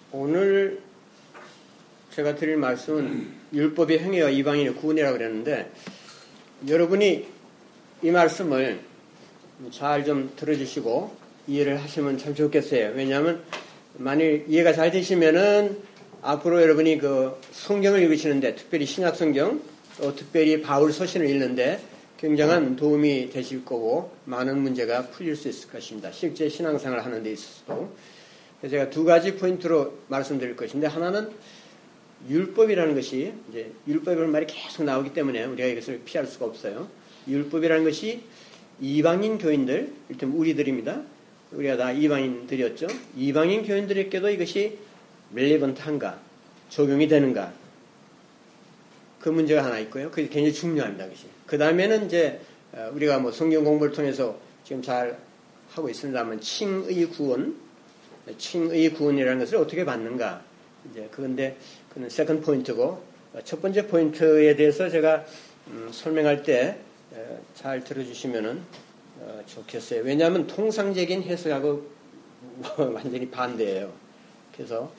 오늘 제가 드릴 말씀은 율법의 행위와 이방인의 구원이라고 그랬는데 여러분이 이 말씀을 잘 좀 들어주시고 이해를 하시면 참 좋겠어요. 왜냐하면 만일 이해가 잘 되시면은 앞으로 여러분이 그 성경을 읽으시는데 특별히 신약 성경 또 특별히 바울 서신을 읽는데 굉장한 도움이 되실 거고 많은 문제가 풀릴 수 있을 것입니다. 실제 신앙생활을 하는 데 있어서도. 제가 두 가지 포인트로 말씀드릴 것인데 하나는 율법이라는 것이 이제 율법이라는 말이 계속 나오기 때문에 우리가 이것을 피할 수가 없어요. 율법이라는 것이 이방인 교인들, 일단 우리들입니다. 우리가 다 이방인들이었죠. 이방인 교인들에게도 이것이 relevant한가, 적용이 되는가, 그 문제가 하나 있고요. 그게 굉장히 중요합니다. 그것이. 그 다음에는 이제 우리가 뭐 성경 공부를 통해서 지금 잘 하고 있습니다만 칭의 구원이라는 것을 어떻게 받는가. 이제 그건데 그는 세컨드 포인트고 첫 번째 포인트에 대해서 제가 설명할 때 잘 들어주시면은 좋겠어요. 왜냐하면 통상적인 해석하고 완전히 반대예요. 그래서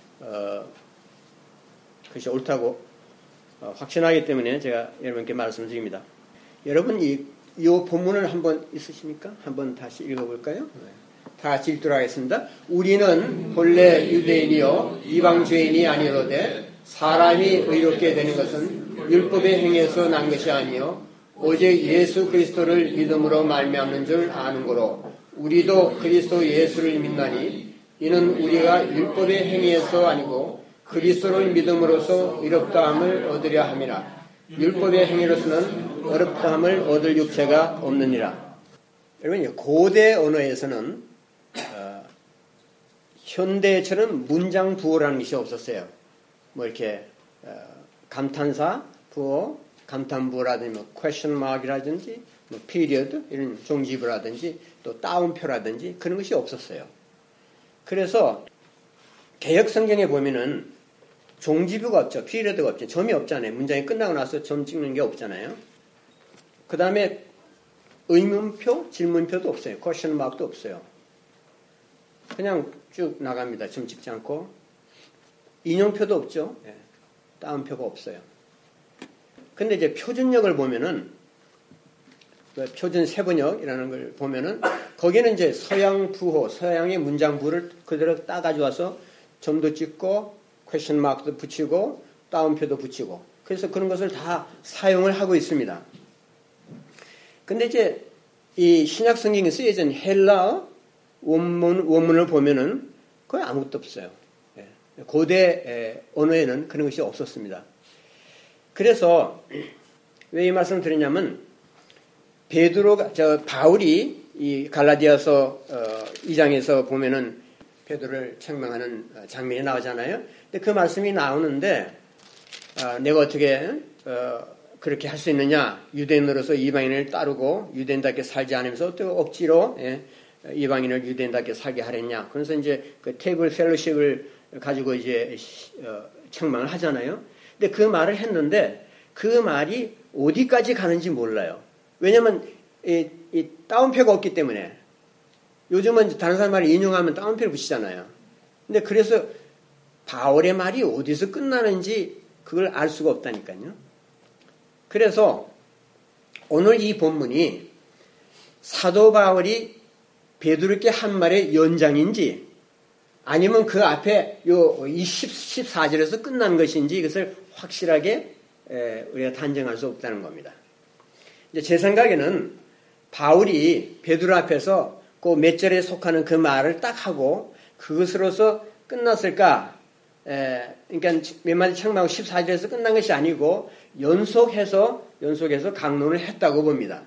그것이 옳다고 확신하기 때문에 제가 여러분께 말씀드립니다. 여러분 이 본문을 한번 있으십니까? 한번 다시 읽어볼까요? 다 같이 읽도록 하겠습니다. 우리는 본래 유대인이요 이방주인이 아니로되 사람이 의롭게 되는 것은 율법의 행위에서 난 것이 아니요 오직 예수 그리스도를 믿음으로 말미암는 줄 아는 거로 우리도 그리스도 예수를 믿나니 이는 우리가 율법의 행위에서 아니고 그리스도를 믿음으로써 의롭다함을 얻으려 함이라. 율법의 행위로서는 의롭다함을 얻을 육체가 없느니라. 여러분 고대 언어에서는 현대처럼 문장 부호라는 것이 없었어요. 뭐 이렇게 감탄사 부호, 감탄부호라든지 뭐 question mark이라든지 뭐 period 이런 종지부라든지 또 따옴표라든지 그런 것이 없었어요. 그래서 개역 성경에 보면은 종지부가 없죠. period가 없죠. 점이 없잖아요. 문장이 끝나고 나서 점 찍는 게 없잖아요. 그 다음에 의문표, 질문표도 없어요. question mark도 없어요. 그냥 쭉 나갑니다. 점 찍지 않고. 인용표도 없죠. 네. 따옴표가 없어요. 근데 이제 표준역을 보면은, 표준 세번역이라는 걸 보면은, 거기는 이제 서양 부호, 서양의 문장 부호를 그대로 따가지고 와서 점도 찍고, 퀘션 마크도 붙이고, 따옴표도 붙이고, 그래서 그런 것을 다 사용을 하고 있습니다. 근데 이제 이 신약 성경에 쓰여진 헬라어 원문을 보면은 거의 아무것도 없어요. 고대 언어에는 그런 것이 없었습니다. 그래서 왜 이 말씀을 드리냐면 바울이 이 갈라디아서 2장에서 보면은 베드로를 책망하는 장면이 나오잖아요. 근데 그 말씀이 나오는데 내가 어떻게 그렇게 할 수 있느냐? 유대인으로서 이방인을 따르고 유대인답게 살지 않으면서 어떻게 억지로 이방인을 유대인답게 살게 하랬냐? 그래서 이제 그 테이블 펠로십을 가지고 이제 책망을 하잖아요. 근데 그 말을 했는데 그 말이 어디까지 가는지 몰라요. 왜냐하면 이 따옴표가 없기 때문에 요즘은 다른 사람 말을 인용하면 따옴표를 붙이잖아요. 근데 그래서 바울의 말이 어디서 끝나는지 그걸 알 수가 없다니까요. 그래서 오늘 이 본문이 사도 바울이 베드로께 한 말의 연장인지 아니면 그 앞에 요 14절에서 끝난 것인지 이것을 확실하게 우리가 단정할 수 없다는 겁니다. 이제 제 생각에는 바울이 베드로 앞에서 그 몇 절에 속하는 그 말을 딱 하고 그것으로서 끝났을까? 그러니까 몇 마디 책망하고 14절에서 끝난 것이 아니고 연속해서 강론을 했다고 봅니다.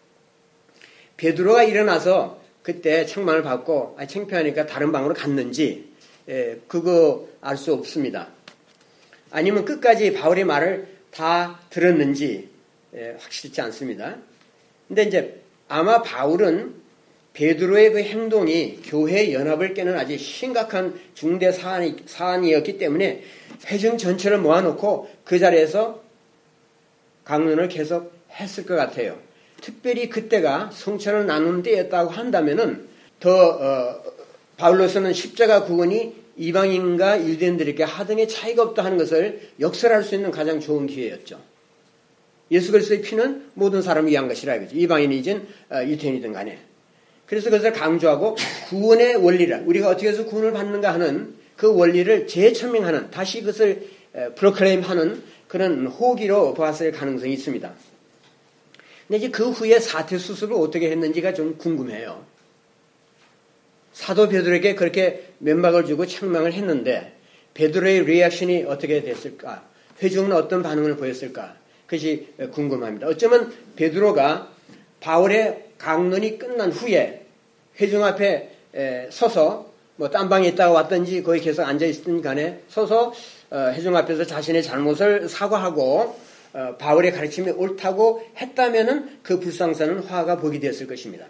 베드로가 일어나서 그때 책망을 받고 창피하니까 다른 방으로 갔는지 그거 알 수 없습니다. 아니면 끝까지 바울의 말을 다 들었는지 확실치 않습니다. 근데 이제 아마 바울은 베드로의 그 행동이 교회 연합을 깨는 아주 심각한 중대 사안이었기 때문에 회중 전체를 모아놓고 그 자리에서 강론을 계속 했을 것 같아요. 특별히 그때가 성천을 나눈 때였다고 한다면은 더 바울로서는 십자가 구원이 이방인과 유대인들에게 하등의 차이가 없다 하는 것을 역설할 수 있는 가장 좋은 기회였죠. 예수 그리스도의 피는 모든 사람을 위한 것이라 이거죠. 이방인이든 유대인이든 간에. 그래서 그것을 강조하고 구원의 원리를 우리가 어떻게 해서 구원을 받는가 하는 그 원리를 재천명하는 다시 그것을 프로클레임하는 그런 호기로 보았을 가능성이 있습니다. 근데 이제 그 후에 사퇴 수술을 어떻게 했는지가 좀 궁금해요. 사도 베드로에게 그렇게 면박을 주고 책망을 했는데 베드로의 리액션이 어떻게 됐을까? 회중은 어떤 반응을 보였을까? 그것이 궁금합니다. 어쩌면 베드로가 바울의 강론이 끝난 후에 회중 앞에 서서 뭐 딴방에 있다가 왔든지 거기 계속 앉아있든 간에 서서 회중 앞에서 자신의 잘못을 사과하고 바울의 가르침이 옳다고 했다면은 그 불상사는 화가 복이 되었을 것입니다.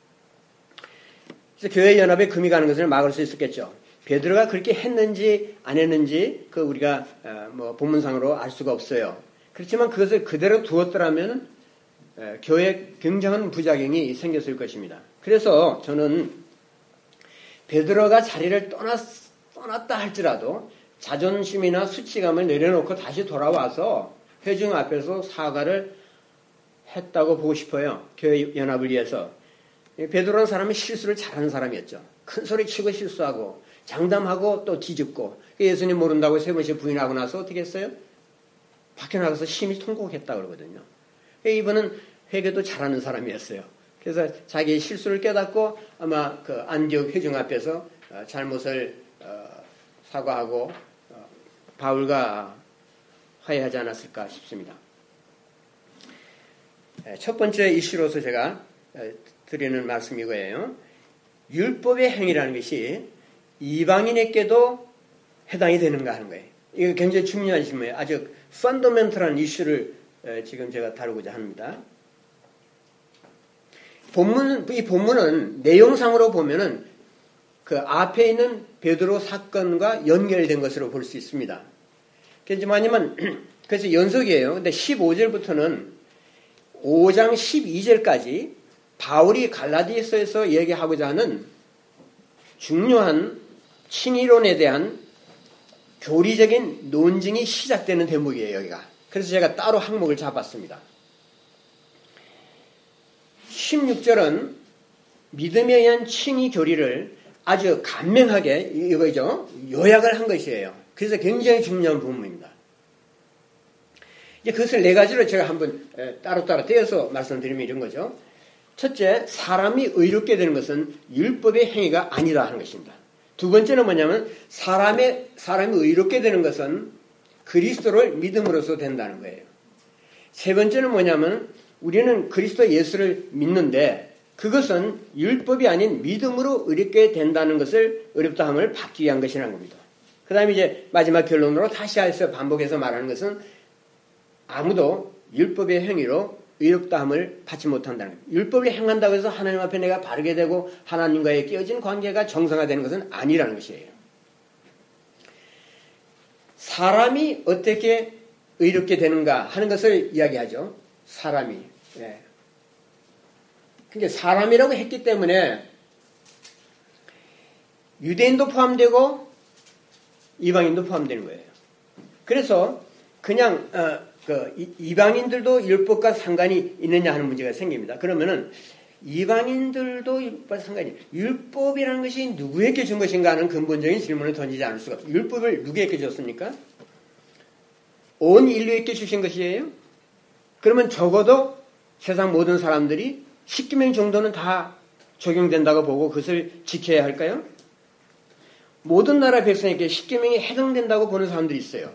그래서 교회 연합에 금이 가는 것을 막을 수 있었겠죠. 베드로가 그렇게 했는지 안 했는지 그 우리가 뭐 본문상으로 알 수가 없어요. 그렇지만 그것을 그대로 두었더라면 교회에 굉장한 부작용이 생겼을 것입니다. 그래서 저는 베드로가 자리를 떠났다 할지라도 자존심이나 수치감을 내려놓고 다시 돌아와서 회중 앞에서 사과를 했다고 보고 싶어요. 교회 연합을 위해서. 베드로는 사람이 실수를 잘하는 사람이었죠. 큰 소리 치고 실수하고 장담하고 또 뒤집고 예수님 모른다고 3번씩 부인하고 나서 어떻게 했어요? 밖에 나가서 심히 통곡했다 그러거든요. 이분은 회개도 잘하는 사람이었어요. 그래서 자기의 실수를 깨닫고 아마 그 안디옥 회중 앞에서 잘못을 사과하고 바울과 화해하지 않았을까 싶습니다. 첫 번째 이슈로서 제가 드리는 말씀이 이거예요. 율법의 행위라는 것이 이방인에게도 해당이 되는가 하는 거예요. 이거 굉장히 중요한 질문이에요. 아주 펀더멘털한 이슈를 지금 제가 다루고자 합니다. 이 본문은 내용상으로 보면은 그 앞에 있는 베드로 사건과 연결된 것으로 볼 수 있습니다. 그렇지만 그래서 연속이에요. 근데 15절부터는 5장 12절까지 바울이 갈라디아서에서 얘기하고자 하는 중요한 친이론에 대한 교리적인 논증이 시작되는 대목이에요, 여기가. 그래서 제가 따로 항목을 잡았습니다. 16절은 믿음에 의한 칭의 교리를 아주 간명하게 이거죠. 요약을 한 것이에요. 그래서 굉장히 중요한 부분입니다. 이제 그것을 4가지로 제가 한번 따로따로 떼어서 말씀드리면 이런 거죠. 첫째, 사람이 의롭게 되는 것은 율법의 행위가 아니다 하는 것입니다. 두 번째는 뭐냐면 사람이 의롭게 되는 것은 그리스도를 믿음으로써 된다는 거예요. 세 번째는 뭐냐면 우리는 그리스도 예수를 믿는데 그것은 율법이 아닌 믿음으로 의롭게 된다는 것을 의롭다함을 받기 위한 것이라는 겁니다. 그 다음에 이제 마지막 결론으로 다시 해서 반복해서 말하는 것은 아무도 율법의 행위로 의롭다함을 받지 못한다는 거예요. 율법을 행한다고 해서 하나님 앞에 내가 바르게 되고 하나님과의 끼어진 관계가 정상화되는 것은 아니라는 것이에요. 사람이 어떻게 의롭게 되는가 하는 것을 이야기하죠. 사람이. 예. 그러니까 사람이라고 했기 때문에 유대인도 포함되고 이방인도 포함되는 거예요. 그래서 그냥 이방인들도 율법과 상관이 있느냐 하는 문제가 생깁니다. 그러면은 이방인들도 율법과 상관이 율법이라는 것이 누구에게 준 것인가 하는 근본적인 질문을 던지지 않을 수가 없어요. 율법을 누구에게 줬습니까? 온 인류에게 주신 것이에요? 그러면 적어도 세상 모든 사람들이 10계명 정도는 다 적용된다고 보고 그것을 지켜야 할까요? 모든 나라 백성에게 10계명이 해당된다고 보는 사람들이 있어요.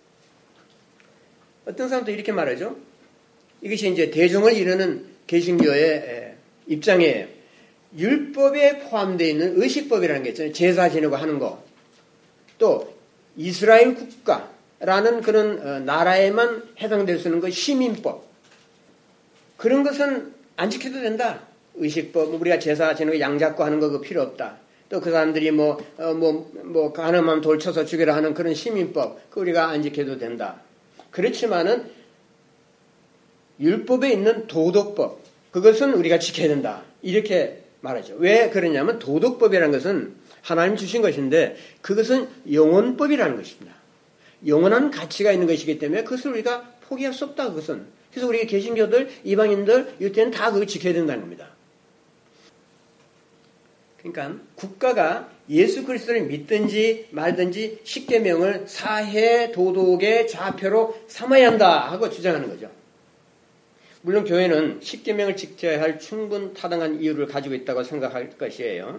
어떤 사람도 이렇게 말하죠. 이것이 이제 대종을 이루는 개신교의 입장이에요. 율법에 포함되어 있는 의식법이라는 게 있잖아요. 제사 지내고 하는 거. 또 이스라엘 국가라는 그런 나라에만 해당될 수 있는 거 시민법. 그런 것은 안 지켜도 된다. 의식법, 우리가 제사 지내고 양 잡고 하는 거 그거 필요 없다. 또 그 사람들이 가늠하면 돌 쳐서 죽여라 하는 그런 시민법, 그거 우리가 안 지켜도 된다. 그렇지만은 율법에 있는 도덕법, 그것은 우리가 지켜야 된다. 이렇게 말하죠. 왜 그러냐면 도덕법이라는 것은 하나님 주신 것인데 그것은 영원법이라는 것입니다. 영원한 가치가 있는 것이기 때문에 그것을 우리가 포기할 수 없다. 그것은. 그래서 우리 개신교들, 이방인들, 유대인은 다 그걸 지켜야 된다는 겁니다. 그러니까 국가가 예수 그리스도를 믿든지 말든지 십계명을 사회 도덕의 좌표로 삼아야 한다 하고 주장하는 거죠. 물론 교회는 십계명을 지켜야 할 충분 타당한 이유를 가지고 있다고 생각할 것이에요.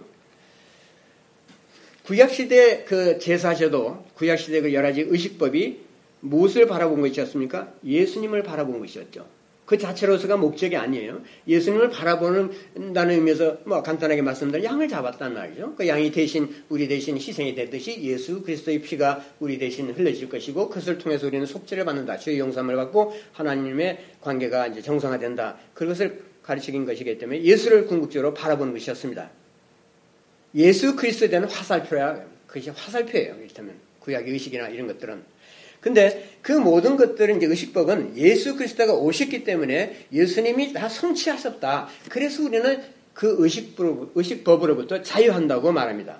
구약시대 그 제사제도, 구약시대 그 여러 가지 의식법이 무엇을 바라본 것이었습니까? 예수님을 바라본 것이었죠. 그 자체로서가 목적이 아니에요. 예수님을 바라본다는 의미에서 뭐 간단하게 말씀드리면 양을 잡았단 말이죠. 그 양이 대신 우리 대신 희생이 되듯이 예수 그리스도의 피가 우리 대신 흘러질 것이고 그것을 통해서 우리는 속죄를 받는다. 죄의 용서함을 받고 하나님의 관계가 이제 정상화된다. 그것을 가르치는 것이기 때문에 예수를 궁극적으로 바라보는 것이었습니다. 예수 그리스도에 대한 화살표야. 그것이 화살표예요. 이를테면 구약의 의식이나 이런 것들은. 근데 그 모든 것들은 이제 의식법은 예수 그리스도가 오셨기 때문에 예수님이 다 성취하셨다. 그래서 우리는 그 의식법으로부터 자유한다고 말합니다.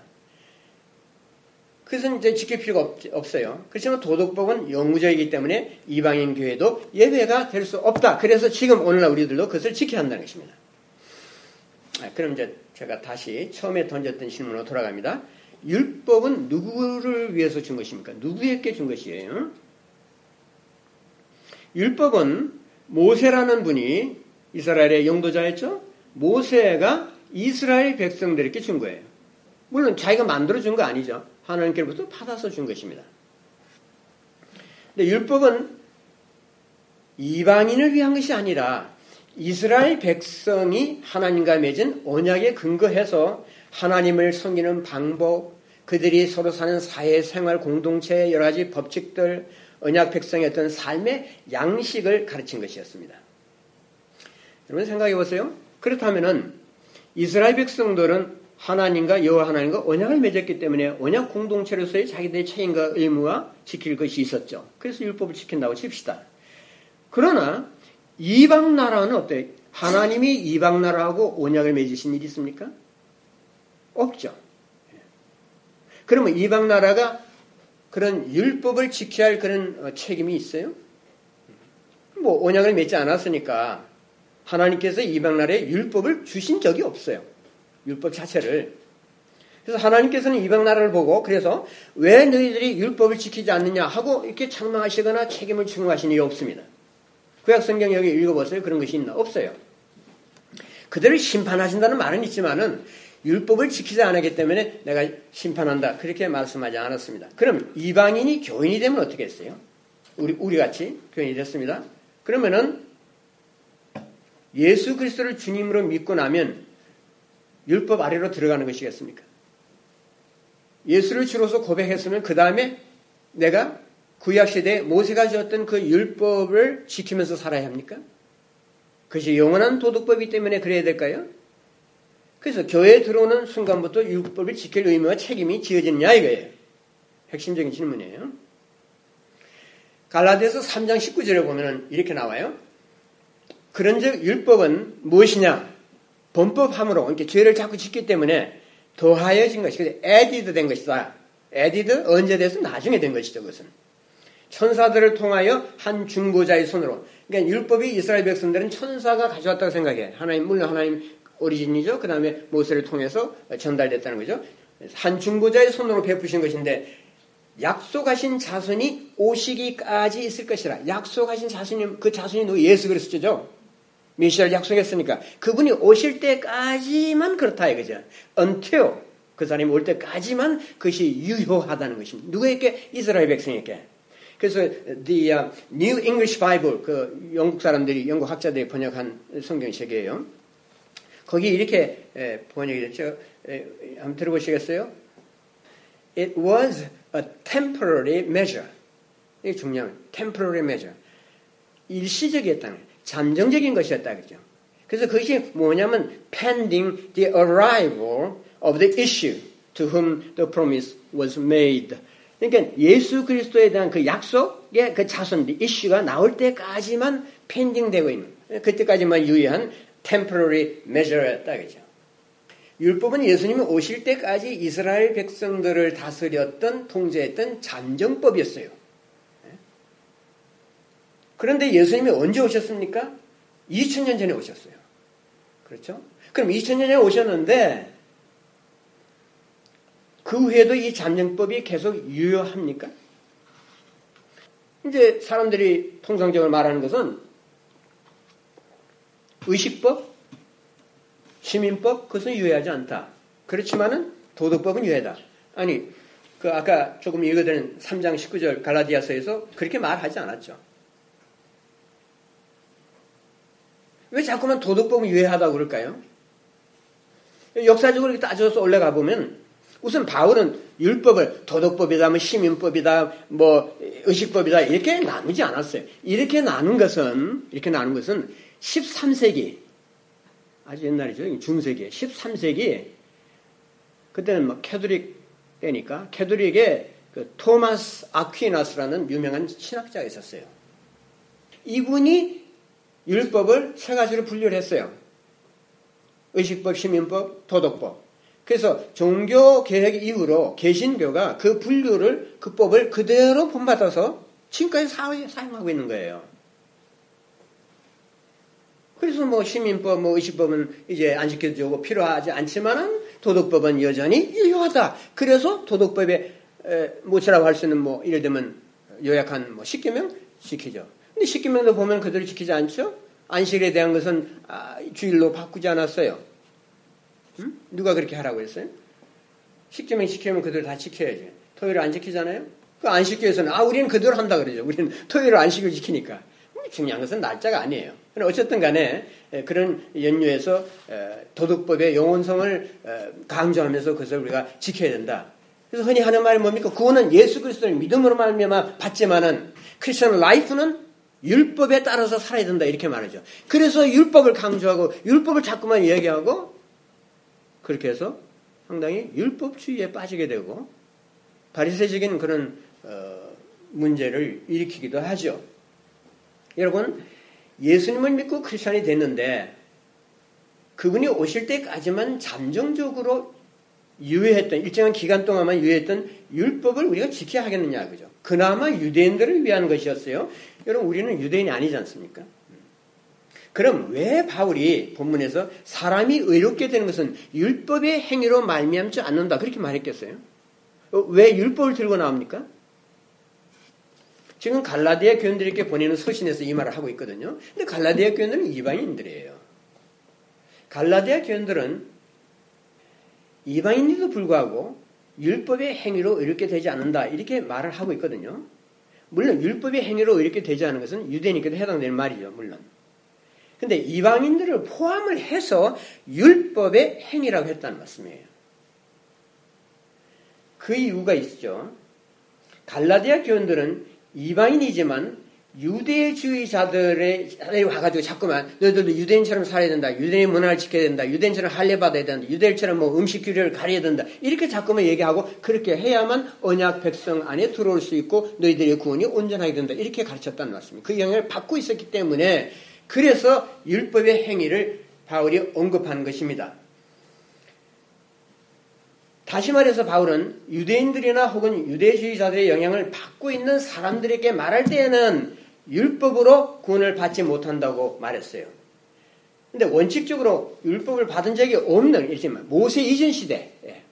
그래서 이제 지킬 필요가 없어요. 그렇지만 도덕법은 영구적이기 때문에 이방인 교회도 예외가 될 수 없다. 그래서 지금 오늘날 우리들도 그것을 지켜야 한다는 것입니다. 그럼 이제 제가 다시 처음에 던졌던 질문으로 돌아갑니다. 율법은 누구를 위해서 준 것입니까? 누구에게 준 것이에요? 율법은 모세라는 분이 이스라엘의 영도자였죠? 모세가 이스라엘 백성들에게 준 거예요. 물론 자기가 만들어준 거 아니죠. 하나님께로부터 받아서 준 것입니다. 근데 율법은 이방인을 위한 것이 아니라 이스라엘 백성이 하나님과 맺은 언약에 근거해서 하나님을 섬기는 방법, 그들이 서로 사는 사회생활 공동체의 여러 가지 법칙들, 언약 백성의 어떤 삶의 양식을 가르친 것이었습니다. 여러분 생각해 보세요. 그렇다면은 이스라엘 백성들은 하나님과 여호와 하나님과 언약을 맺었기 때문에 언약 공동체로서의 자기들의 책임과 의무와 지킬 것이 있었죠. 그래서 율법을 지킨다고 칩시다. 그러나 이방 나라는 어때요? 하나님이 이방 나라하고 언약을 맺으신 일이 있습니까? 없죠. 그러면 이방 나라가 그런 율법을 지켜야 할 그런 책임이 있어요? 뭐 언약을 맺지 않았으니까 하나님께서 이방 나라에 율법을 주신 적이 없어요. 율법 자체를. 그래서 하나님께서는 이방 나라를 보고 그래서 왜 너희들이 율법을 지키지 않느냐 하고 이렇게 책망하시거나 책임을 추궁하신 일이 없습니다. 구약 성경 여기 읽어보세요. 그런 것이 있나? 없어요. 그들을 심판하신다는 말은 있지만은 율법을 지키지 않았기 때문에 내가 심판한다. 그렇게 말씀하지 않았습니다. 그럼 이방인이 교인이 되면 어떻게 했어요? 우리 같이 교인이 됐습니다. 그러면은 예수 그리스도를 주님으로 믿고 나면 율법 아래로 들어가는 것이겠습니까? 예수를 주로서 고백했으면 그 다음에 내가 구약시대에 모세가 지었던 그 율법을 지키면서 살아야 합니까? 그것이 영원한 도덕법이기 때문에 그래야 될까요? 그래서 교회에 들어오는 순간부터 율법을 지킬 의무와 책임이 지어지느냐 이거예요. 핵심적인 질문이에요. 갈라디아서 3장 19절에 보면 이렇게 나와요. 그런즉 율법은 무엇이냐? 범법함으로 이렇게 죄를 자꾸 짓기 때문에 더하여진 것이 added 된 것이다. added 언제 돼서 나중에 된 것이죠. 그것은 천사들을 통하여 한 중보자의 손으로. 그러니까 율법이 이스라엘 백성들은 천사가 가져왔다고 생각해. 물론 하나님 오리진이죠. 그 다음에 모세를 통해서 전달됐다는 거죠. 한 중보자의 손으로 베푸신 것인데 약속하신 자손이 오시기까지 있을 것이라. 약속하신 자손이 그 자손이 누구? 예수 그리스도죠. 메시아를 약속했으니까 그분이 오실 때까지만 그렇다 이거죠. until 그 사람이 올 때까지만 그것이 유효하다는 것입니다. 누구에게? 이스라엘 백성에게. 그래서 the New English Bible 그 영국 사람들이 영국 학자들이 번역한 성경 책이에요. 거기 이렇게 번역이 됐죠. 한번 들어보시겠어요? It was a temporary measure. 이게 중요한 temporary measure. 일시적이었다는 거예요. 잠정적인 것이었다 그죠. 그래서 그것이 뭐냐면 pending the arrival of the issue to whom the promise was made. 그러니까 예수 그리스도에 대한 그 약속의 그 자손, 이슈가 나올 때까지만 pending 되고 있는, 그때까지만 유의한 temporary measure였다 그죠. 율법은 예수님이 오실 때까지 이스라엘 백성들을 다스렸던 통제했던 잠정법이었어요. 그런데 예수님이 언제 오셨습니까? 2000년 전에 오셨어요. 그렇죠? 그럼 2000년 전에 오셨는데 그 후에도 이 잠정법이 계속 유효합니까? 이제 사람들이 통상적으로 말하는 것은 의식법, 시민법, 그것은 유효하지 않다. 그렇지만은 도덕법은 유효하다. 아니, 그 아까 조금 읽어드린 3장 19절 갈라디아서에서 그렇게 말하지 않았죠. 왜 자꾸만 도덕법은 유효하다고 그럴까요? 역사적으로 따져서 올라가 보면 우선 바울은 율법을 도덕법이다, 뭐 시민법이다, 뭐 의식법이다 이렇게 나누지 않았어요. 이렇게 나눈 것은 13세기 아주 옛날이죠. 중세기 13세기 그때는 뭐 캐톨릭 때니까 캐톨릭의 그 토마스 아퀴나스라는 유명한 신학자가 있었어요. 이분이 율법을 세 가지로 분류를 했어요. 의식법, 시민법, 도덕법. 그래서 종교개혁 이후로 개신교가 그 분류를, 그 법을 그대로 본받아서 지금까지 사용하고 있는 거예요. 그래서 뭐 시민법, 뭐 의식법은 이제 안 지켜주고 필요하지 않지만은 도덕법은 여전히 유효하다. 그래서 도덕법의 모체라고 할 수 있는 뭐 예를 들면 요약한 뭐 10계명 지키죠. 근데 10계명도 보면 그대로 지키지 않죠? 안식일에 대한 것은 주일로 바꾸지 않았어요. 응? 누가 그렇게 하라고 했어요? 10계명 지키면 그대로 다 지켜야지. 토요일을 안 지키잖아요? 그 안식교에서는 우리는 그대로 한다 그러죠. 우리는 토요일을 안식을 지키니까. 중요한 것은 날짜가 아니에요. 어쨌든 간에 그런 연유에서 도덕법의 영원성을 강조하면서 그것을 우리가 지켜야 된다. 그래서 흔히 하는 말이 뭡니까? 구원은 예수 그리스도를 믿음으로 말미암아 받지만은 크리스천 라이프는 율법에 따라서 살아야 된다 이렇게 말하죠. 그래서 율법을 강조하고 율법을 자꾸만 이야기하고 그렇게 해서 상당히 율법주의에 빠지게 되고 바리새적인 그런 문제를 일으키기도 하죠. 여러분 예수님을 믿고 크리스천이 됐는데 그분이 오실 때까지만 잠정적으로 유예했던 일정한 기간 동안만 유예했던 율법을 우리가 지켜야 하겠느냐 그죠? 그나마 유대인들을 위한 것이었어요. 여러분 우리는 유대인이 아니지 않습니까? 그럼 왜 바울이 본문에서 사람이 의롭게 되는 것은 율법의 행위로 말미암지 않는다 그렇게 말했겠어요? 왜 율법을 들고 나옵니까? 지금 갈라디아 교인들에게 보내는 서신에서 이 말을 하고 있거든요. 근데 갈라디아 교인들은 이방인들이에요. 갈라디아 교인들은 이방인에도 불구하고 율법의 행위로 의롭게 되지 않는다 이렇게 말을 하고 있거든요. 물론 율법의 행위로 의롭게 되지 않은 것은 유대인에게도 해당되는 말이죠. 물론. 근데 이방인들을 포함을 해서 율법의 행위라고 했다는 말씀이에요. 그 이유가 있죠. 갈라디아 교인들은 이방인이지만 유대주의자들이 와가지고 자꾸만 너희들도 유대인처럼 살아야 된다. 유대인 문화를 지켜야 된다. 유대인처럼 할례받아야 된다. 유대인처럼 뭐 음식 규례를 가려야 된다. 이렇게 자꾸만 얘기하고 그렇게 해야만 언약 백성 안에 들어올 수 있고 너희들의 구원이 온전하게 된다. 이렇게 가르쳤다는 말씀입니다. 그 영향을 받고 있었기 때문에 그래서 율법의 행위를 바울이 언급한 것입니다. 다시 말해서 바울은 유대인들이나 혹은 유대주의자들의 영향을 받고 있는 사람들에게 말할 때에는 율법으로 구원을 받지 못한다고 말했어요. 근데 원칙적으로 율법을 받은 적이 없는 모세 이전 시대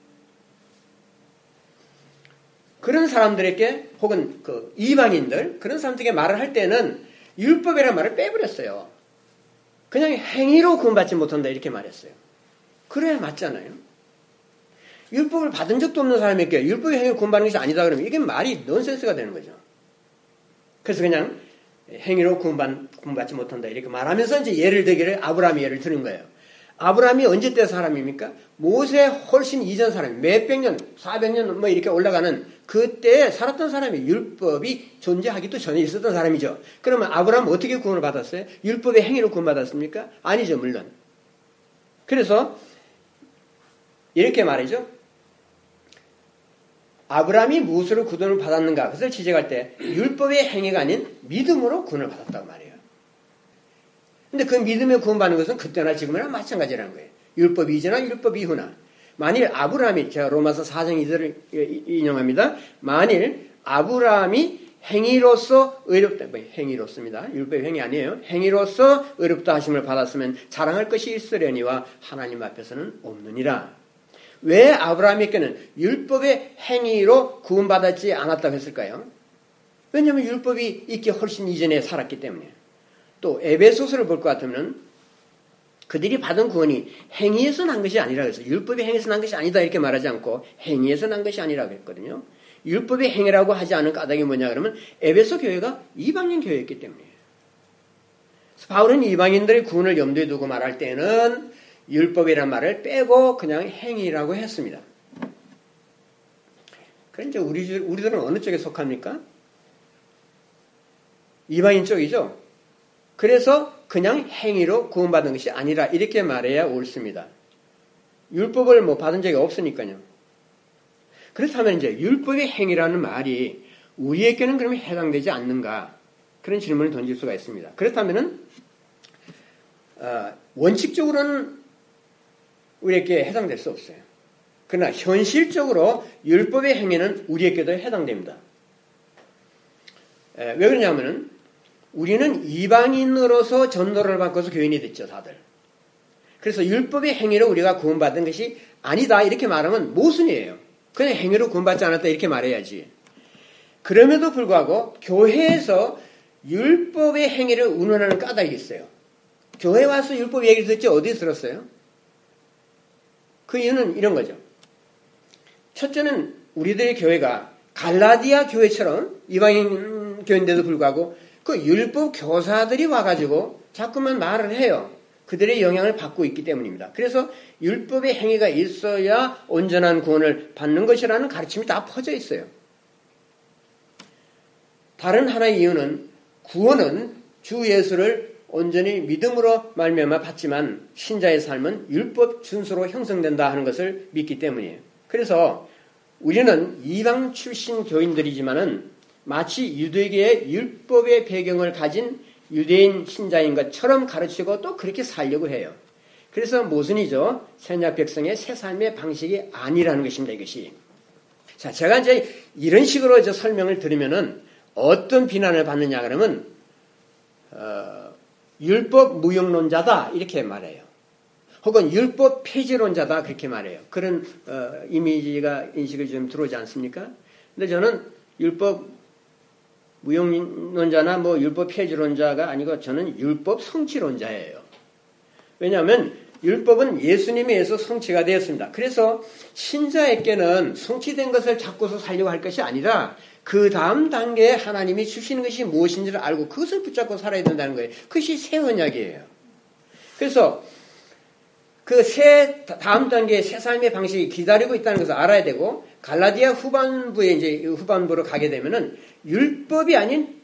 그런 사람들에게 혹은 그 이방인들 그런 사람들에게 말을 할 때는 율법이라는 말을 빼버렸어요. 그냥 행위로 구원받지 못한다 이렇게 말했어요. 그래야 맞잖아요. 율법을 받은 적도 없는 사람에게 율법의 행위를 구원받는 것이 아니다 그러면 이게 말이 넌센스가 되는 거죠. 그래서 그냥 행위로 구원받지 못한다 이렇게 말하면서 이제 예를 들기를 아브라함의 예를 드는 거예요. 아브라함이 언제 때 사람입니까? 모세 훨씬 이전 사람이 몇백 년, 400년 뭐 이렇게 올라가는 그때 살았던 사람이 율법이 존재하기도 전에 있었던 사람이죠. 그러면 아브라함은 어떻게 구원을 받았어요? 율법의 행위로 구원받았습니까? 아니죠, 물론. 그래서 이렇게 말이죠. 아브라함이 무엇으로 구원을 받았는가? 그것을 지적할 때 율법의 행위가 아닌 믿음으로 구원을 받았다고 말해요. 근데 그 믿음에 구원받는 것은 그때나 지금이나 마찬가지라는 거예요. 율법 이전이나 율법 이후나. 만일 아브라함이, 제가 로마서 4장 2절을 인용합니다. 만일 아브라함이 행위로서 의롭다, 행위로습니다. 율법 행위 아니에요. 행위로서 의롭다 하심을 받았으면 자랑할 것이 있으려니와 하나님 앞에서는 없느니라. 왜 아브라함에게는 율법의 행위로 구원받았지 않았다고 했을까요? 왜냐하면 율법이 있기 훨씬 이전에 살았기 때문에. 또 에베소서를 볼 것 같으면 그들이 받은 구원이 행위에서 난 것이 아니라 그래서 율법이 행위에서 난 것이 아니다 이렇게 말하지 않고 행위에서 난 것이 아니라고 했거든요. 율법의 행위라고 하지 않은 까닭이 뭐냐 그러면 에베소 교회가 이방인 교회였기 때문이에요. 그래서 바울은 이방인들의 구원을 염두에 두고 말할 때는 율법이라는 말을 빼고 그냥 행위라고 했습니다. 그런데 우리들은 어느 쪽에 속합니까? 이방인 쪽이죠. 그래서 그냥 행위로 구원받은 것이 아니라 이렇게 말해야 옳습니다. 율법을 받은 적이 없으니까요. 그렇다면 이제 율법의 행위라는 말이 우리에게는 그러면 해당되지 않는가? 그런 질문을 던질 수가 있습니다. 그렇다면은 원칙적으로는 우리에게 해당될 수 없어요. 그러나 현실적으로 율법의 행위는 우리에게도 해당됩니다. 왜 그러냐면은 우리는 이방인으로서 전도를 받고서 교인이 됐죠, 다들. 그래서 율법의 행위로 우리가 구원받은 것이 아니다 이렇게 말하면 모순이에요. 그냥 행위로 구원받지 않았다 이렇게 말해야지. 그럼에도 불구하고 교회에서 율법의 행위를 운운하는 까닭이 있어요. 교회 와서 율법 얘기를 듣지 어디서 들었어요? 그 이유는 이런 거죠. 첫째는 우리들의 교회가 갈라디아 교회처럼 이방인 교회인데도 불구하고 그 율법 교사들이 와가지고 자꾸만 말을 해요. 그들의 영향을 받고 있기 때문입니다. 그래서 율법의 행위가 있어야 온전한 구원을 받는 것이라는 가르침이 다 퍼져 있어요. 다른 하나의 이유는 구원은 주 예수를 온전히 믿음으로 말미암아 받지만 신자의 삶은 율법 준수로 형성된다 하는 것을 믿기 때문이에요. 그래서 우리는 이방 출신 교인들이지만은 마치 유대계의 율법의 배경을 가진 유대인 신자인 것처럼 가르치고 또 그렇게 살려고 해요. 그래서 모순이죠. 새약 백성의 새 삶의 방식이 아니라는 것입니다. 이것이. 자, 제가 이제 이런 식으로 설명을 드리면은 어떤 비난을 받느냐 그러면 율법 무용론자다 이렇게 말해요. 혹은 율법 폐지론자다 그렇게 말해요. 그런 이미지가 인식을 좀 들어오지 않습니까? 근데 저는 율법 무용론자나 율법 폐지론자가 아니고 저는 율법 성취론자예요. 왜냐하면 율법은 예수님에 의해서 성취가 되었습니다. 그래서 신자에게는 성취된 것을 잡고서 살려고 할 것이 아니라 그 다음 단계에 하나님이 주시는 것이 무엇인지를 알고 그것을 붙잡고 살아야 된다는 거예요. 그것이 새 언약이에요. 그래서 그 다음 단계의 새 삶의 방식이 기다리고 있다는 것을 알아야 되고 갈라디아 후반부에 이제 후반부로 가게 되면은 율법이 아닌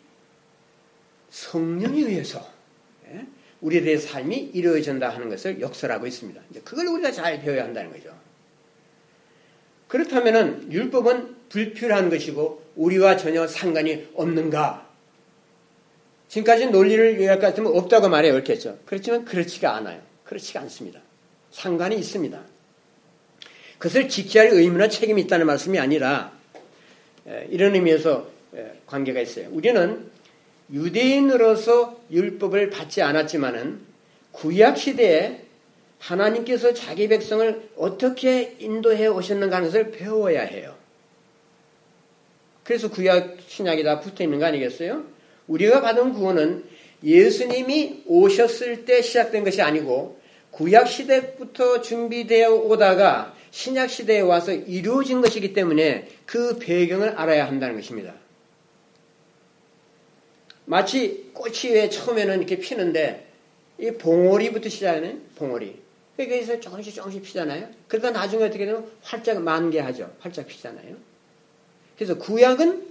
성령에 의해서 우리들의 삶이 이루어진다 하는 것을 역설하고 있습니다. 그걸 우리가 잘 배워야 한다는 거죠. 그렇다면은 율법은 불필요한 것이고 우리와 전혀 상관이 없는가? 지금까지 논리를 요약할 것 같으면 없다고 말해요. 그렇겠죠. 그렇지만 그렇지가 않아요. 그렇지가 않습니다. 상관이 있습니다. 그것을 지켜야 할 의무나 책임이 있다는 말씀이 아니라 이런 의미에서 관계가 있어요. 우리는 유대인으로서 율법을 받지 않았지만은 구약 시대에 하나님께서 자기 백성을 어떻게 인도해 오셨는가 하는 것을 배워야 해요. 그래서 구약 신약이 다 붙어 있는 거 아니겠어요? 우리가 받은 구원은 예수님이 오셨을 때 시작된 것이 아니고 구약 시대부터 준비되어 오다가 신약 시대에 와서 이루어진 것이기 때문에 그 배경을 알아야 한다는 것입니다. 마치 꽃이 왜 처음에는 이렇게 피는데 이 봉오리부터 시작하는 봉오리. 그래서 조금씩 피잖아요. 그러다 나중에 어떻게 되면 활짝 만개하죠. 활짝 피잖아요. 그래서 구약은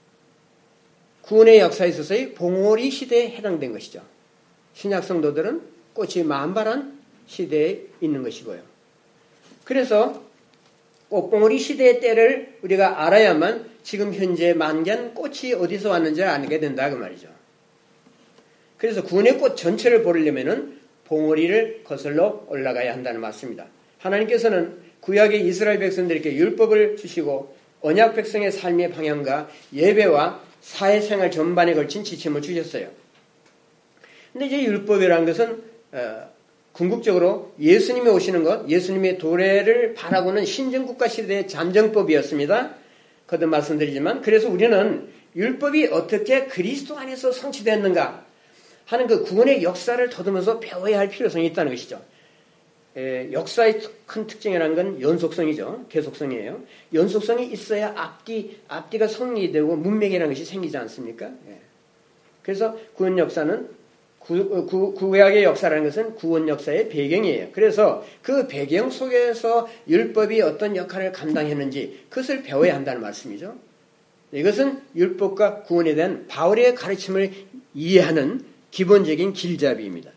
구원의 역사에 있어서의 봉오리 시대에 해당된 것이죠. 신약 성도들은 꽃이 만발한 시대에 있는 것이고요. 그래서 꽃봉오리 시대의 때를 우리가 알아야만 지금 현재 만개한 꽃이 어디서 왔는지를 알게 된다 그 말이죠. 그래서 구원의 꽃 전체를 보려면은 봉우리를 거슬러 올라가야 한다는 말씀입니다. 하나님께서는 구약의 이스라엘 백성들에게 율법을 주시고 언약 백성의 삶의 방향과 예배와 사회생활 전반에 걸친 지침을 주셨어요. 근데 이제 율법이라는 것은 궁극적으로 예수님이 오시는 것, 예수님의 도래를 바라보는 신정국가 시대의 잠정법이었습니다. 거듭 말씀드리지만 그래서 우리는 율법이 어떻게 그리스도 안에서 성취되었는가 하는 그 구원의 역사를 더듬어서 배워야 할 필요성이 있다는 것이죠. 역사의 큰 특징이라는 건 연속성이죠. 계속성이에요. 연속성이 있어야 앞뒤가 성리되고 문맥이라는 것이 생기지 않습니까? 그래서 구원 역사는 구약의 역사라는 것은 구원 역사의 배경이에요. 그래서 그 배경 속에서 율법이 어떤 역할을 감당했는지 그것을 배워야 한다는 말씀이죠. 이것은 율법과 구원에 대한 바울의 가르침을 이해하는 기본적인 길잡이입니다.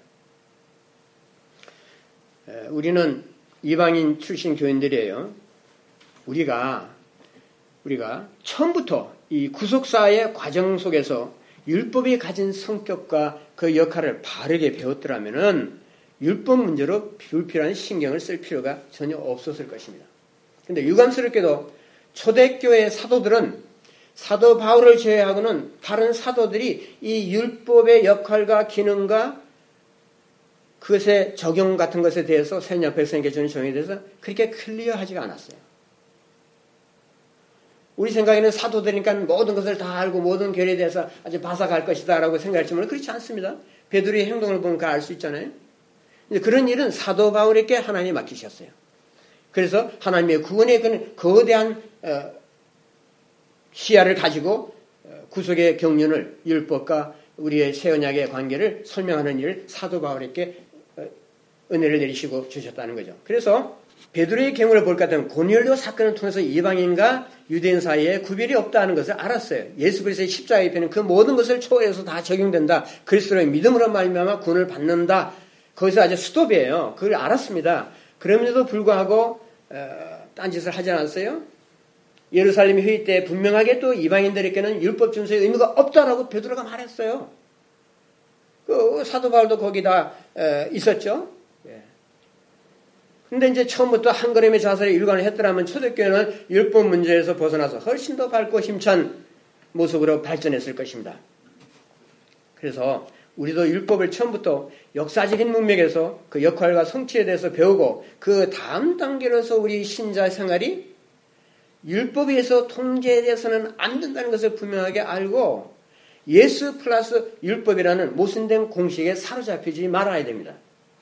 우리는 이방인 출신 교인들이에요. 우리가 처음부터 이 구속사의 과정 속에서 율법이 가진 성격과 그 역할을 바르게 배웠더라면은 율법 문제로 불필요한 신경을 쓸 필요가 전혀 없었을 것입니다. 그런데 유감스럽게도 초대교회 사도들은 사도 바울을 제외하고는 다른 사도들이 이 율법의 역할과 기능과 그것의 적용 같은 것에 대해서 새언약 백성에게 주는 적용에 대해서 그렇게 클리어하지가 않았어요. 우리 생각에는 사도들이니까 모든 것을 다 알고 모든 결에 대해서 아주 바삭할 것이다 라고 생각할지만 그렇지 않습니다. 베드로의 행동을 보면 알 수 있잖아요. 그런 일은 사도 바울에게 하나님이 맡기셨어요. 그래서 하나님의 구원의 그 거대한 시야를 가지고 구속의 경륜을 율법과 우리의 새 언약의 관계를 설명하는 일을 사도 바울에게 은혜를 내리시고 주셨다는 거죠. 그래서 베드로의 경우를 볼 것 같으면 고넬료 사건을 통해서 이방인과 유대인 사이에 구별이 없다는 것을 알았어요. 예수 그리스도의 십자가의 입에는 그 모든 것을 초월해서 다 적용된다. 그리스도의 믿음으로 말미암아 구원을 받는다. 거기서 아주 스톱이에요. 그걸 알았습니다. 그럼에도 불구하고 딴짓을 하지 않았어요. 예루살렘 회의 때 분명하게 또 이방인들에게는 율법 준수의 의무가 없다라고 베드로가 말했어요. 그 사도 바울도 거기다 있었죠. 근데 이제 처음부터 한 걸음의 자세를 일관을 했더라면 초대교회는 율법 문제에서 벗어나서 훨씬 더 밝고 힘찬 모습으로 발전했을 것입니다. 그래서 우리도 율법을 처음부터 역사적인 문맥에서 그 역할과 성취에 대해서 배우고 그 다음 단계로서 우리 신자 생활이 율법에 의해서 통제돼서는 안 된다는 것을 분명하게 알고 예수 플러스 율법이라는 모순된 공식에 사로잡히지 말아야 됩니다.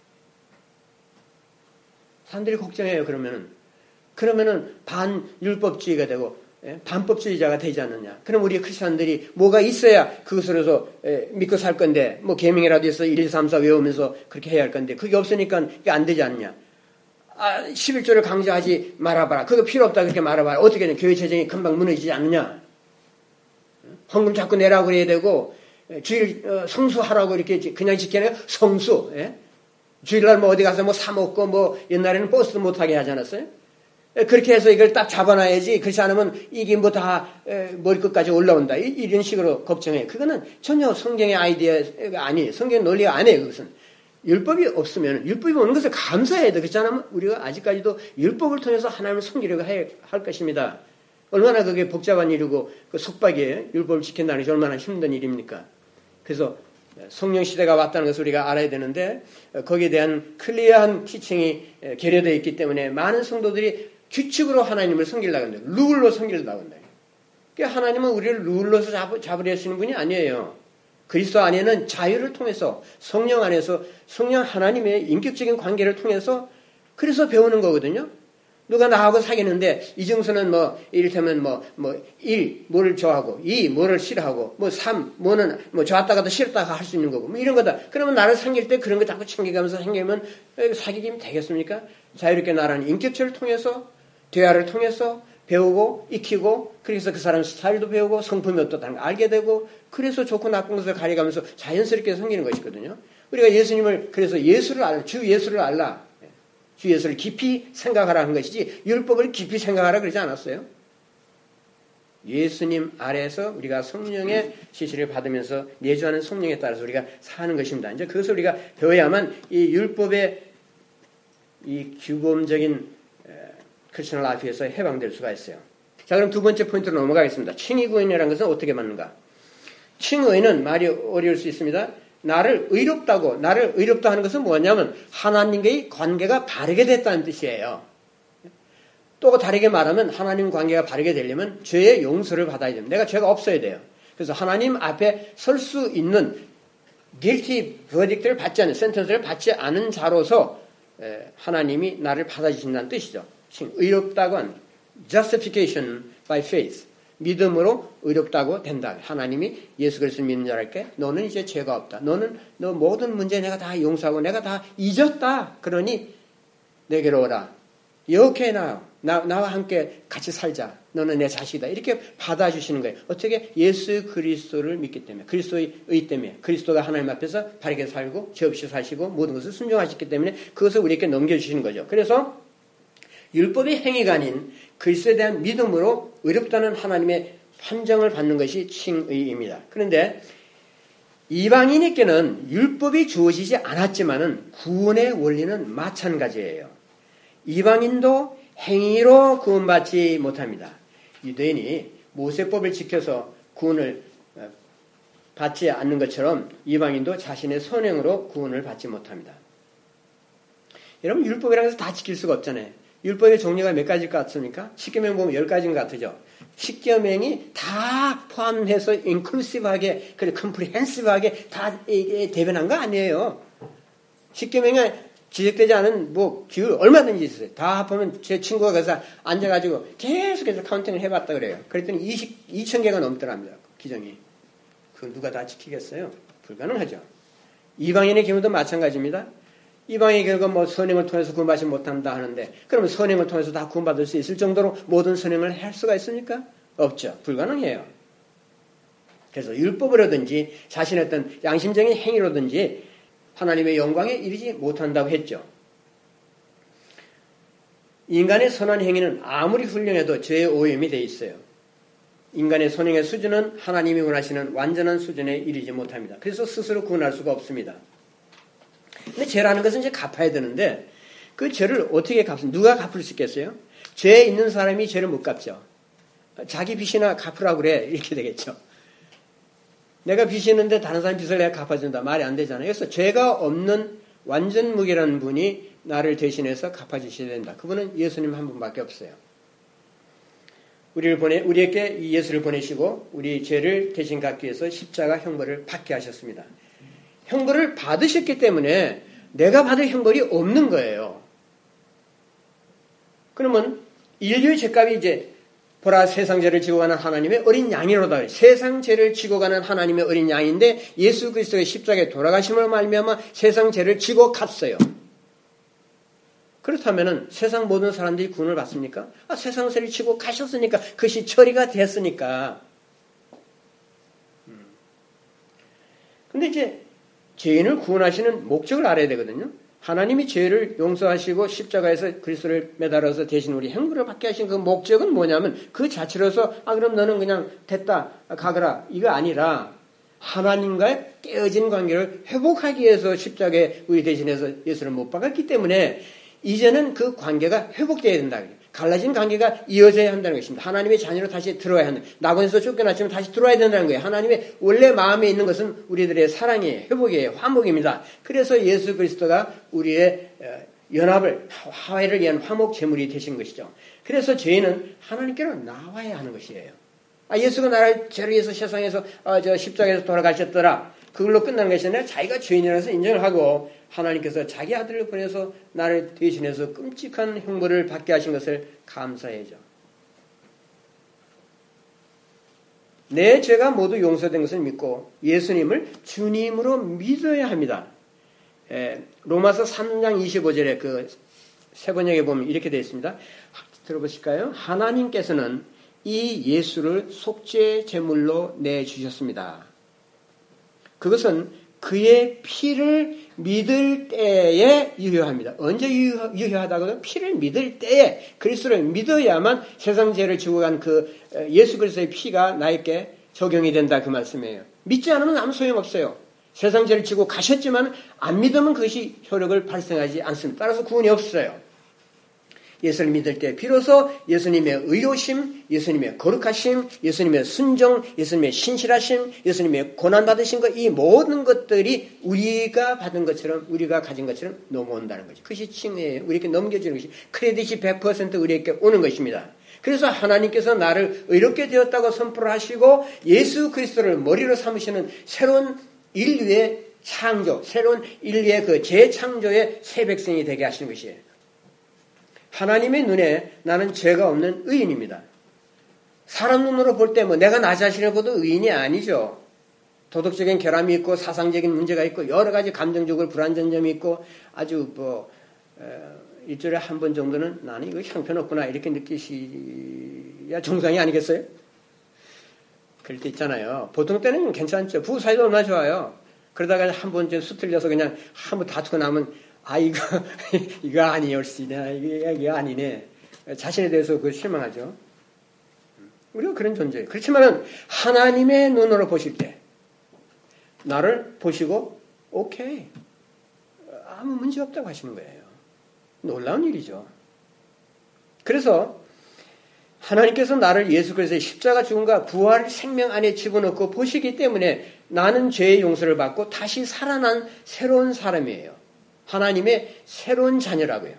사람들이 걱정해요. 그러면은 반율법주의가 되고 반법주의자가 되지 않느냐. 그럼 우리 크리스천들이 뭐가 있어야 그것으로서 믿고 살 건데 뭐 계명이라도 해서 1, 2, 3, 4 외우면서 그렇게 해야 할 건데 그게 없으니까 이게 안 되지 않느냐. 11조를 강조하지 말아봐라. 그거 필요 없다 그렇게 말아봐라. 어떻게 되냐. 교회 재정이 금방 무너지지 않느냐. 헌금 자꾸 내라고 그래야 되고 주일 성수하라고 이렇게 그냥 지켜내요. 성수. 주일날 뭐 어디 가서 뭐 사먹고 뭐 옛날에는 버스도 못하게 하지 않았어요? 그렇게 해서 이걸 딱 잡아놔야지. 그렇지 않으면 이게 뭐 다 머리끝까지 올라온다. 이런 식으로 걱정해. 그거는 전혀 성경의 아이디어가 아니에요. 성경 논리가 아니에요. 그것은. 율법이 없으면 율법이 오는 것을 감사해야 돼. 그렇지 않으면 우리가 아직까지도 율법을 통해서 하나님을 섬기려고 할 것입니다. 얼마나 그게 복잡한 일이고 그 속박이에요. 율법을 지킨다는 것이 얼마나 힘든 일입니까? 그래서 성령 시대가 왔다는 것을 우리가 알아야 되는데 거기에 대한 클리어한 티칭이 결여되어 있기 때문에 많은 성도들이 규칙으로 하나님을 섬기려고 한다. 룰로 섬기려고 한다. 그러니까 하나님은 우리를 룰로서 잡으려 하시는 분이 아니에요. 그리스도 안에는 자유를 통해서 성령 안에서 성령 하나님의 인격적인 관계를 통해서 그래서 배우는 거거든요. 누가 나하고 사귀는데 이정수는 뭐 이를테면 뭐 1 뭐를 좋아하고 2 뭐를 싫어하고 뭐 3 뭐는 뭐 좋았다가도 싫었다가 할 수 있는 거고 뭐 이런 거다. 그러면 나를 사귈 때 그런 거 자꾸 챙겨가면서 사귀면 사귀기면 되겠습니까? 자유롭게 나라는 인격체를 통해서 대화를 통해서 배우고 익히고 그래서 그 사람 스타일도 배우고 성품이 어떻다는 걸 알게 되고 그래서 좋고 나쁜 것을 가려가면서 자연스럽게 섬기는 것이거든요. 우리가 예수님을 그래서 예수를 알라. 주 예수를 알라. 주 예수를 깊이 생각하라 한 것이지 율법을 깊이 생각하라 그러지 않았어요. 예수님 아래에서 우리가 성령의 지시를 받으면서 내주하는 성령에 따라서 우리가 사는 것입니다. 이제 그것을 우리가 배워야만 이 율법의 이 규범적인 크리스천 라이프에서 해방될 수가 있어요. 자, 그럼 두 번째 포인트로 넘어가겠습니다. 칭의구원이라는 것은 어떻게 맞는가? 칭의는 말이 어려울 수 있습니다. 나를 의롭다 하는 것은 뭐냐면 하나님과의 관계가 바르게 됐다는 뜻이에요. 또 다르게 말하면 하나님 관계가 바르게 되려면 죄의 용서를 받아야 됩니다. 내가 죄가 없어야 돼요. 그래서 하나님 앞에 설 수 있는 guilty verdict를 받지 않은, 센텐스를 받지 않은 자로서 하나님이 나를 받아주신다는 뜻이죠. 의롭다고 한 justification by faith. 믿음으로 의롭다고 된다. 하나님이 예수 그리스도를 믿는 자랄게 너는 이제 죄가 없다. 너 모든 문제 내가 다 용서하고 내가 다 잊었다. 그러니 내게로 오라. 이렇게 나와 함께 같이 살자. 너는 내 자식이다. 이렇게 받아주시는 거예요. 어떻게? 예수 그리스도를 믿기 때문에, 그리스도의 의 때문에, 그리스도가 하나님 앞에서 바르게 살고 죄 없이 사시고 모든 것을 순종하셨기 때문에 그것을 우리에게 넘겨주시는 거죠. 그래서 율법의 행위가 아닌 그리스도에 대한 믿음으로 의롭다는 하나님의 판정을 받는 것이 칭의입니다. 그런데 이방인에게는 율법이 주어지지 않았지만은 구원의 원리는 마찬가지예요. 이방인도 행위로 구원받지 못합니다. 유대인이 모세법을 지켜서 구원을 받지 않는 것처럼 이방인도 자신의 선행으로 구원을 받지 못합니다. 여러분, 율법이라는 것을 다 지킬 수가 없잖아요. 율법의 종류가 몇 가지일 것 같습니까? 십계명 보면 10가지인 것 같죠. 십계명이 다 포함해서 인클루시브하게, 그리고 컴프리헨시브하게 다 대변한 거 아니에요. 십계명에 지적되지 않은 규율 얼마든지 있어요. 다 합하면 제 친구가 가서 앉아가지고 계속해서 카운팅을 해봤다 그래요. 그랬더니 2,000개가 넘더랍니다. 규정이. 그걸 누가 다 지키겠어요? 불가능하죠. 이방인의 경우도 마찬가지입니다. 이방의 결과 선행을 통해서 구원받지 못한다 하는데, 그러면 선행을 통해서 다 구원받을 수 있을 정도로 모든 선행을 할 수가 있습니까? 없죠. 불가능해요. 그래서 율법으로든지 자신의 어떤 양심적인 행위로든지 하나님의 영광에 이르지 못한다고 했죠. 인간의 선한 행위는 아무리 훌륭해도 죄의 오염이 되어 있어요. 인간의 선행의 수준은 하나님이 원하시는 완전한 수준에 이르지 못합니다. 그래서 스스로 구원할 수가 없습니다. 근데 죄라는 것은 이제 갚아야 되는데 그 죄를 어떻게 갚습니까? 누가 갚을 수 있겠어요? 죄 있는 사람이 죄를 못 갚죠. 자기 빚이나 갚으라고 그래. 이렇게 되겠죠. 내가 빚이 있는데 다른 사람 빚을 내가 갚아준다. 말이 안 되잖아요. 그래서 죄가 없는 완전 무결한 분이 나를 대신해서 갚아주셔야 된다. 그분은 예수님 한 분밖에 없어요. 우리에게 이 예수를 보내시고 우리 죄를 대신 갚기 위해서 십자가 형벌을 받게 하셨습니다. 형벌을 받으셨기 때문에 내가 받을 형벌이 없는 거예요. 그러면 인류의 죄값이 이제 보라 세상 죄를 지고 가는 하나님의 어린 양이로다. 세상 죄를 지고 가는 하나님의 어린 양인데 예수 그리스도의 십자가에 돌아가심을 말미암아 세상 죄를 지고 갔어요. 그렇다면은 세상 모든 사람들이 구원을 받습니까? 세상 죄를 지고 가셨으니까 그것이 처리가 됐으니까. 근데 이제 죄인을 구원하시는 목적을 알아야 되거든요. 하나님이 죄를 용서하시고 십자가에서 그리스도를 매달아서 대신 우리 형벌을 받게 하신 그 목적은 뭐냐면 그 자체로서 그럼 너는 그냥 됐다 가거라 이거 아니라 하나님과의 깨어진 관계를 회복하기 위해서 십자가에 우리 대신해서 예수를 못 박았기 때문에 이제는 그 관계가 회복되어야 된다. 갈라진 관계가 이어져야 한다는 것입니다. 하나님의 자녀로 다시 들어와야 한다. 낙원에서 쫓겨났지만 다시 들어와야 된다는 거예요. 하나님의 원래 마음에 있는 것은 우리들의 사랑이에요. 회복이에요. 화목입니다. 그래서 예수 그리스도가 우리의 연합을, 화해를 위한 화목 제물이 되신 것이죠. 그래서 죄인은 하나님께로 나와야 하는 것이에요. 예수가 나를 죄를 위해서 세상에서 십자가에서 돌아가셨더라. 그걸로 끝나는 것이 아니라 자기가 죄인이라서 인정을 하고 하나님께서 자기 아들을 보내서 나를 대신해서 끔찍한 형벌을 받게 하신 것을 감사해야죠. 내 죄가 모두 용서된 것을 믿고 예수님을 주님으로 믿어야 합니다. 로마서 3장 25절에 그 세 번역에 보면 이렇게 되어 있습니다. 들어보실까요? 하나님께서는 이 예수를 속죄 제물로 내주셨습니다. 그것은 그의 피를 믿을 때에 유효합니다. 언제 유효하다고요? 피를 믿을 때에 그리스도를 믿어야만 세상 죄를 지고 간 그 예수 그리스도의 피가 나에게 적용이 된다 그 말씀이에요. 믿지 않으면 아무 소용없어요. 세상 죄를 지고 가셨지만 안 믿으면 그것이 효력을 발생하지 않습니다. 따라서 구원이 없어요. 예수를 믿을 때 비로소 예수님의 의로심, 예수님의 거룩하심, 예수님의 순종, 예수님의 신실하심, 예수님의 고난받으신 것, 이 모든 것들이 우리가 받은 것처럼, 우리가 가진 것처럼 넘어온다는 거죠. 그것이 칭의예요. 우리에게 넘겨주는 것이 크레딧이 100% 우리에게 오는 것입니다. 그래서 하나님께서 나를 의롭게 되었다고 선포를 하시고 예수 그리스도를 머리로 삼으시는 새로운 인류의 창조, 새로운 인류의 그 재창조의 새 백성이 되게 하시는 것이에요. 하나님의 눈에 나는 죄가 없는 의인입니다. 사람 눈으로 볼 때 뭐 내가 나 자신을 봐도 의인이 아니죠. 도덕적인 결함이 있고 사상적인 문제가 있고 여러 가지 감정적으로 불안전 점이 있고 아주 일주일에 한 번 정도는 나는 이거 형편없구나 이렇게 느끼셔야 정상이 아니겠어요? 그럴 때 있잖아요. 보통 때는 괜찮죠. 부부 사이도 얼마나 좋아요. 그러다가 한 번 수틀려서 그냥 한 번 다투고 나면 이거 아니었으냐, 이게 아니네. 자신에 대해서 그 실망하죠. 우리가 그런 존재예요. 그렇지만은 하나님의 눈으로 보실 때, 나를 보시고, 오케이. 아무 문제 없다고 하시는 거예요. 놀라운 일이죠. 그래서 하나님께서 나를 예수 그리스도의 십자가 죽음과 부활 생명 안에 집어넣고 보시기 때문에 나는 죄의 용서를 받고 다시 살아난 새로운 사람이에요. 하나님의 새로운 자녀라고요.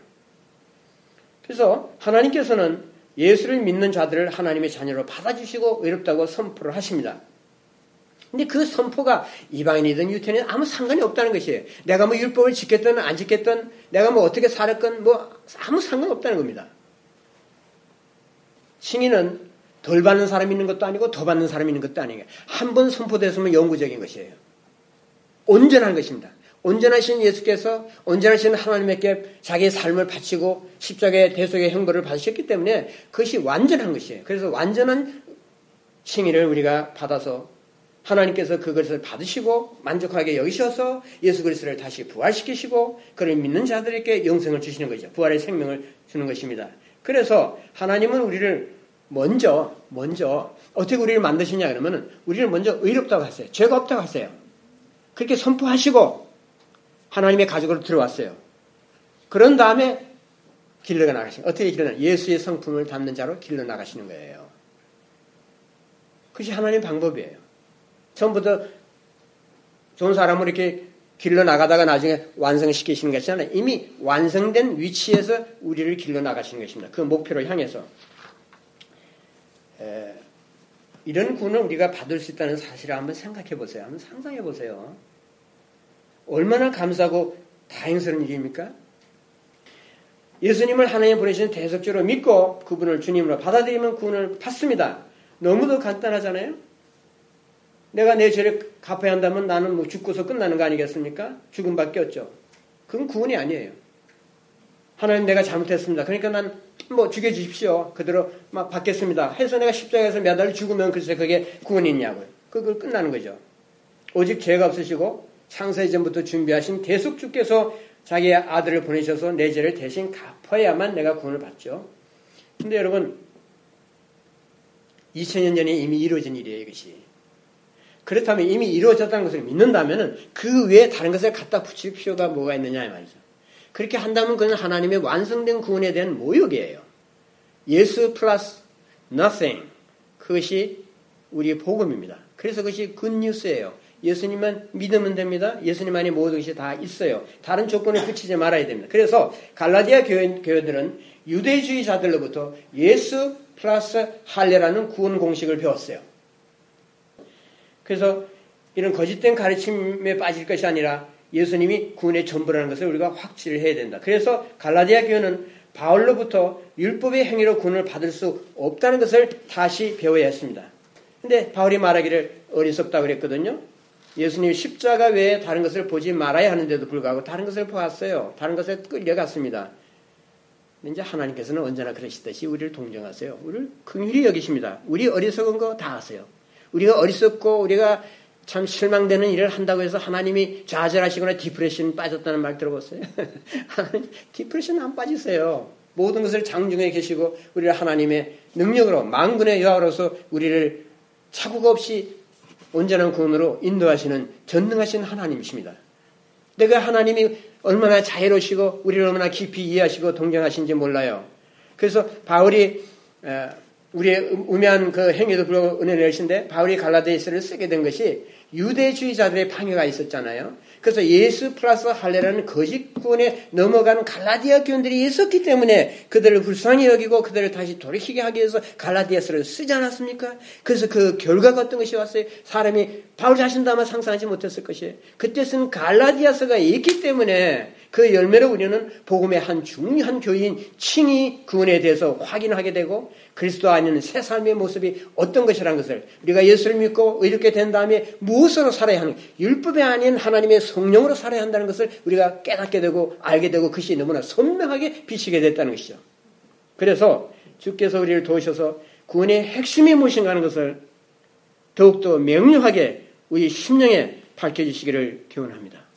그래서 하나님께서는 예수를 믿는 자들을 하나님의 자녀로 받아주시고 의롭다고 선포를 하십니다. 근데 그 선포가 이방인이든 유태인이든 아무 상관이 없다는 것이에요. 내가 뭐 율법을 지켰든 안 지켰든 내가 뭐 어떻게 살았건 뭐 아무 상관없다는 겁니다. 칭의는 덜 받는 사람이 있는 것도 아니고 더 받는 사람이 있는 것도 아니에요. 한 번 선포됐으면 영구적인 것이에요. 온전한 것입니다. 온전하신 예수께서 온전하신 하나님께 자기의 삶을 바치고 십자가의 대속의 형벌을 받으셨기 때문에 그것이 완전한 것이에요. 그래서 완전한 칭의를 우리가 받아서 하나님께서 그것을 받으시고 만족하게 여기셔서 예수 그리스도를 다시 부활시키시고 그를 믿는 자들에게 영생을 주시는 거죠. 부활의 생명을 주는 것입니다. 그래서 하나님은 우리를 먼저 어떻게 우리를 만드시냐 그러면 우리를 먼저 의롭다고 하세요. 죄가 없다고 하세요. 그렇게 선포하시고 하나님의 가족으로 들어왔어요. 그런 다음에 길러가 나가시는 어떻게 길러나 예수의 성품을 담는 자로 길러 나가시는 거예요. 그것이 하나님의 방법이에요. 처음부터 좋은 사람을 이렇게 길러 나가다가 나중에 완성시키시는 것이 아니라 이미 완성된 위치에서 우리를 길러 나가시는 것입니다. 그 목표를 향해서 이런 구원을 우리가 받을 수 있다는 사실을 한번 생각해 보세요. 한번 상상해 보세요. 얼마나 감사하고 다행스러운 일입니까? 예수님을 하나님 보내신 대속주로 믿고 그분을 주님으로 받아들이면 구원을 받습니다. 너무도 간단하잖아요. 내가 내 죄를 갚아야 한다면 나는 뭐 죽고서 끝나는 거 아니겠습니까? 죽음밖에 없죠. 그건 구원이 아니에요. 하나님 내가 잘못했습니다. 그러니까 난 뭐 죽여주십시오. 그대로 막 받겠습니다. 해서 내가 십자가에서 매달 죽으면 글쎄 그게 구원이 있냐고요. 그걸 끝나는 거죠. 오직 죄가 없으시고 창세 이전부터 준비하신 대속주께서 자기의 아들을 보내셔서 내 죄를 대신 갚아야만 내가 구원을 받죠. 근데 여러분 2000년 전에 이미 이루어진 일이에요. 이것이. 그렇다면 이미 이루어졌다는 것을 믿는다면 그 외에 다른 것을 갖다 붙일 필요가 뭐가 있느냐 이 말이죠. 그렇게 한다면 그건 하나님의 완성된 구원에 대한 모욕이에요. 예수 플러스 nothing. 그것이 우리의 복음입니다. 그래서 그것이 굿뉴스예요. 예수님만 믿으면 됩니다. 예수님 안에 모든 것이 다 있어요. 다른 조건에 그치지 말아야 됩니다. 그래서 갈라디아 교회들은 유대주의자들로부터 예수 플러스 할례라는 구원 공식을 배웠어요. 그래서 이런 거짓된 가르침에 빠질 것이 아니라 예수님이 구원의 전부라는 것을 우리가 확실히 해야 된다. 그래서 갈라디아 교회는 바울로부터 율법의 행위로 구원을 받을 수 없다는 것을 다시 배워야 했습니다. 근데 바울이 말하기를 어리석다고 그랬거든요. 예수님이 십자가 외에 다른 것을 보지 말아야 하는데도 불구하고 다른 것을 보았어요. 다른 것에 끌려갔습니다. 이제 하나님께서는 언제나 그러시듯이 우리를 동정하세요. 우리를 긍휼히 여기십니다. 우리 어리석은 거 다 아세요. 우리가 어리석고 우리가 참 실망되는 일을 한다고 해서 하나님이 좌절하시거나 디프레션 빠졌다는 말 들어봤어요? 하나님 디프레션 안 빠지세요. 모든 것을 장중에 계시고 우리를 하나님의 능력으로 만군의 여호와로서 우리를 착오가 없이 온전한 구원으로 인도하시는 전능하신 하나님이십니다. 내가 하나님이 얼마나 자애로우시고 우리를 얼마나 깊이 이해하시고 동정하신지 몰라요. 그래서 바울이 우리의 우매한 그 행위도 불구하고 은혜를 내리신데 바울이 갈라디아서를 쓰게 된 것이 유대주의자들의 방해가 있었잖아요. 그래서 예수 플러스 할례라는 거짓 구원에 넘어가는 갈라디아 교인들이 있었기 때문에 그들을 불쌍히 여기고 그들을 다시 돌이키게 하기 위해서 갈라디아서를 쓰지 않았습니까? 그래서 그 결과가 어떤 것이 왔어요? 사람이 바울 자신도 아마 상상하지 못했을 것이에요. 그때 쓴 갈라디아서가 있기 때문에 그 열매로 우리는 복음의 한 중요한 교인 칭의 구원에 대해서 확인하게 되고 그리스도 안에는 새 삶의 모습이 어떤 것이라는 것을 우리가 예수를 믿고 의롭게 된 다음에 무엇으로 살아야 하는 율법이 아닌 하나님의 성령으로 살아야 한다는 것을 우리가 깨닫게 되고 알게 되고 그것이 너무나 선명하게 비치게 됐다는 것이죠. 그래서 주께서 우리를 도우셔서 구원의 핵심이 무엇인가 하는 것을 더욱더 명료하게 우리 심령에 밝혀주시기를 기원합니다.